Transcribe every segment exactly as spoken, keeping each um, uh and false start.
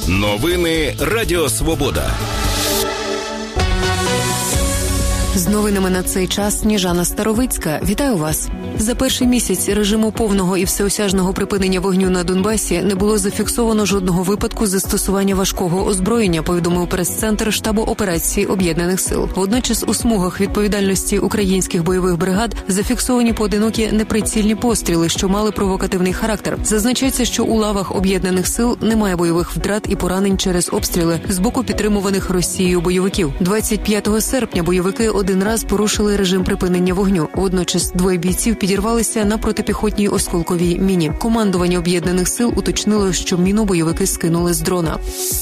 Новини Радіо Свобода. З новинами на цей час Сніжана Старовицька. Вітаю вас. За перший місяць режиму повного і всеосяжного припинення вогню на Донбасі не було зафіксовано жодного випадку застосування важкого озброєння, повідомив прес-центр штабу операції Об'єднаних сил. Водночас у смугах відповідальності українських бойових бригад зафіксовані поодинокі неприцільні постріли, що мали провокативний характер. Зазначається, що у лавах Об'єднаних сил немає бойових втрат і поранень через обстріли з боку підтримуваних Росією бойовиків. двадцять п'ятого серпня бойовики один раз порушили режим припинення вогню. Водночас двоє бійців підірвалися на протипіхотній осколковій міні. Командування Об'єднаних сил уточнило, що міну бойовики скинули з дрона.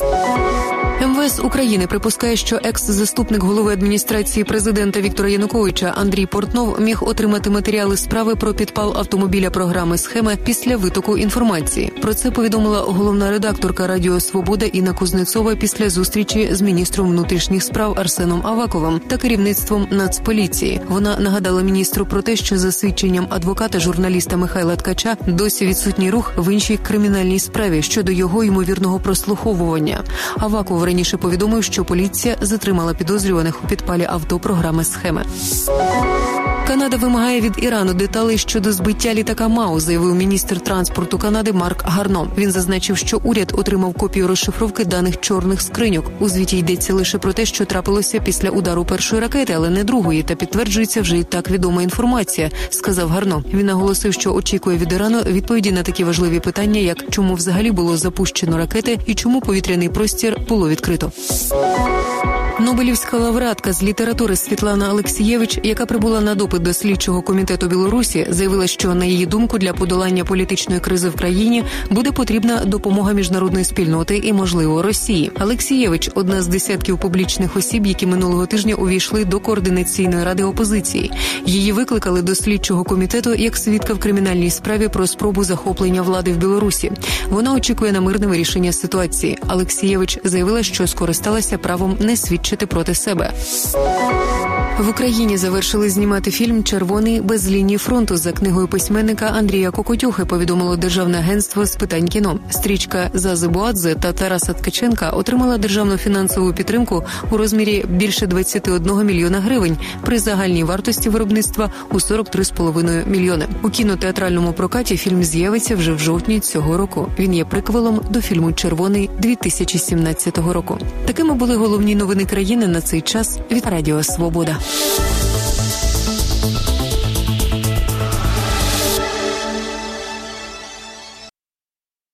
ем ве ес України припускає, що екс-заступник голови адміністрації президента Віктора Януковича Андрій Портнов міг отримати матеріали справи про підпал автомобіля програми «Схема» після витоку інформації. Про це повідомила головна редакторка Радіо Свобода Інна Кузнецова після зустрічі з міністром внутрішніх справ Арсеном Аваковим та керівництвом Нацполіції. Вона нагадала міністру про те, що за свідченням адвоката журналіста Михайла Ткача досі відсутній рух в іншій кримінальній справі щодо його ймовірного прослуховування. Аваков раніше повідомив, що поліція затримала підозрюваних у підпалі авто програми «Схеми». Канада вимагає від Ірану деталей щодо збиття літака МАУ, заявив міністр транспорту Канади Марк Гарно. Він зазначив, що уряд отримав копію розшифровки даних чорних скриньок. У звіті йдеться лише про те, що трапилося після удару першої ракети, але не другої, та підтверджується вже і так відома інформація, сказав Гарно. Він наголосив, що очікує від Ірану відповіді на такі важливі питання, як чому взагалі було запущено ракети і чому повітряний простір було відкрито. Нобелівська лауреатка з літератури Світлана Алексієвич, яка прибула на допит до слідчого комітету Білорусі, заявила, що, на її думку, для подолання політичної кризи в країні буде потрібна допомога міжнародної спільноти і, можливо, Росії. Алексієвич – одна з десятків публічних осіб, які минулого тижня увійшли до Координаційної ради опозиції. Її викликали до слідчого комітету як свідка в кримінальній справі про спробу захоплення влади в Білорусі. Вона очікує на мирне вирішення ситуації. Алексієвич заявила, що скористалася правом не свідчити проти себе. В Україні завершили знімати фільм «Червоний без лінії фронту» за книгою письменника Андрія Кокотюхи, повідомило Державне агентство з питань кіно. Стрічка Зази Буадзе та Тараса Ткаченка отримала державну фінансову підтримку у розмірі більше двадцять один мільйона гривень при загальній вартості виробництва у сорок три з половиною мільйони. У кінотеатральному прокаті фільм з'явиться вже в жовтні цього року. Він є приквелом до фільму «Червоний» дві тисячі сімнадцятого року. Такими були головні новини країни на цей час від Радіо Свобода.